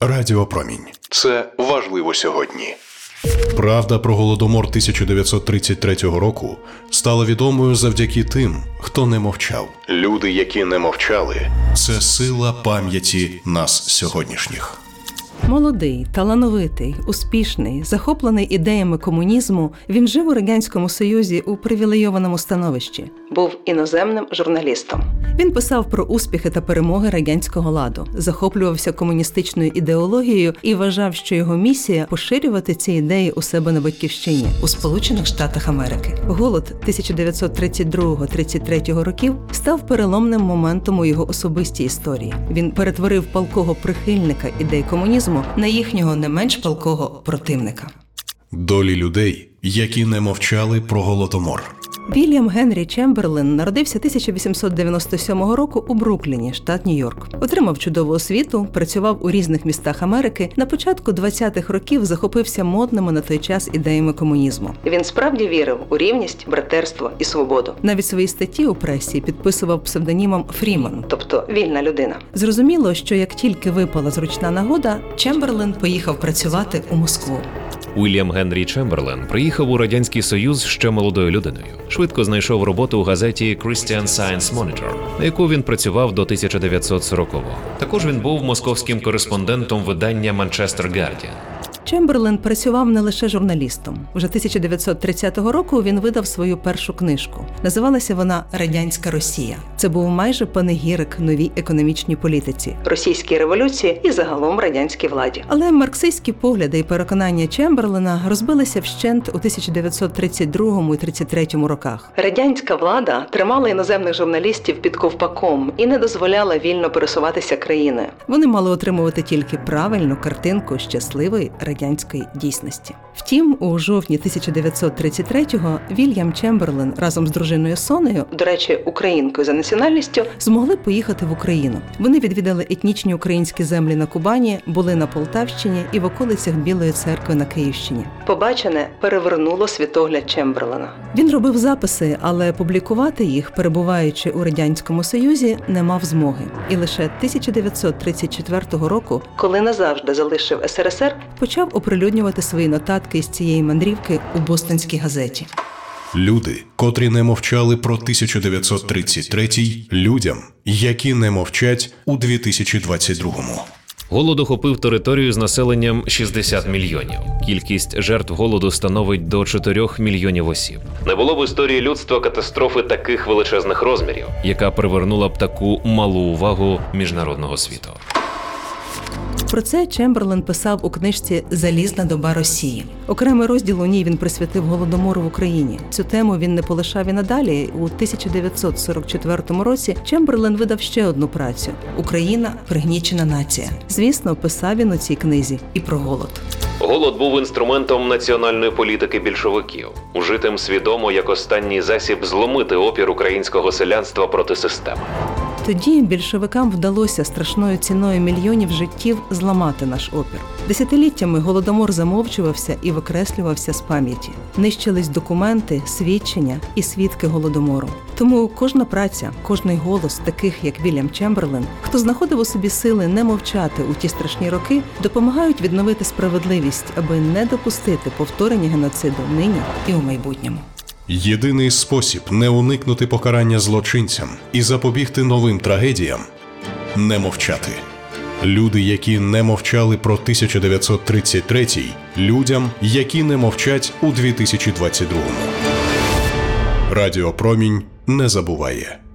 Радіо Промінь. Це важливо сьогодні. Правда про Голодомор 1933 року стала відомою завдяки тим, хто не мовчав. Люди, які не мовчали – це сила пам'яті нас сьогоднішніх. Молодий, талановитий, успішний, захоплений ідеями комунізму, він жив у Радянському Союзі у привілейованому становищі. Був іноземним журналістом. Він писав про успіхи та перемоги радянського ладу, захоплювався комуністичною ідеологією і вважав, що його місія – поширювати ці ідеї у себе на батьківщині, у Сполучених Штатах Америки. Голод 1932-33 років став переломним моментом у його особистій історії. Він перетворив палкого прихильника ідей комунізму на їхнього не менш палкого противника. Долі людей, які не мовчали про Голодомор. Вільям Генрі Чемберлен народився 1897 року у Брукліні, штат Нью-Йорк. Отримав чудову освіту, працював у різних містах Америки. На початку 20-х років захопився модними на той час ідеями комунізму. Він справді вірив у рівність, братерство і свободу. Навіть свої статті у пресі підписував псевдонімом Фріман, тобто вільна людина. Зрозуміло, що як тільки випала зручна нагода, Чемберлен поїхав працювати у Москву. Вільям Генрі Чемберлен приїхав у Радянський Союз ще молодою людиною. Швидко знайшов роботу у газеті Christian Science Monitor, на яку він працював до 1940-го. Також він був московським кореспондентом видання Manchester Guardian. Чемберлен працював не лише журналістом. Вже 1930 року він видав свою першу книжку. Називалася вона «Радянська Росія». Це був майже панегірик новій економічній політиці, російській революції і загалом радянській владі. Але марксистські погляди і переконання Чемберлена розбилися вщент у 1932 і 33 роках. Радянська влада тримала іноземних журналістів під ковпаком і не дозволяла вільно пересуватися країною. Вони мали отримувати тільки правильну картинку щасливої радянської дійсності. Втім, у жовтні 1933-го Вільям Чемберлен разом з дружиною Сонею, до речі, українкою за національністю, змогли поїхати в Україну. Вони відвідали етнічні українські землі на Кубані, були на Полтавщині і в околицях Білої церкви на Київщині. Побачене перевернуло світогляд Чемберлена. Він робив записи, але публікувати їх, перебуваючи у Радянському Союзі, не мав змоги. І лише 1934 року, коли назавжди залишив СРСР, почав оприлюднювати свої нотатки з цієї мандрівки у Бостонській газеті. Люди, котрі не мовчали про 1933-й, людям, які не мовчать у 2022-му. Голод охопив територію з населенням 60 мільйонів. Кількість жертв голоду становить до 4 мільйонів осіб. Не було в історії людства катастрофи таких величезних розмірів, яка привернула б таку малу увагу міжнародного світу. Про це Чемберлен писав у книжці «Залізна доба Росії». Окремий розділ у ній він присвятив Голодомору в Україні. Цю тему він не полишав і надалі. У 1944 році Чемберлен видав ще одну працю «Україна – пригнічена нація». Звісно, писав він у цій книзі і про голод. Голод був інструментом національної політики більшовиків, ужитим свідомо як останній засіб зломити опір українського селянства проти системи. Тоді більшовикам вдалося страшною ціною мільйонів життів зламати наш опір. Десятиліттями Голодомор замовчувався і викреслювався з пам'яті. Нищились документи, свідчення і свідки Голодомору. Тому кожна праця, кожний голос таких, як Вільям Чемберлен, хто знаходив у собі сили не мовчати у ті страшні роки, допомагають відновити справедливість, аби не допустити повторення геноциду нині і у майбутньому. Єдиний спосіб не уникнути покарання злочинцям і запобігти новим трагедіям – не мовчати. Люди, які не мовчали про 1933-й, людям, які не мовчать у 2022-му. Радіо Промінь не забуває.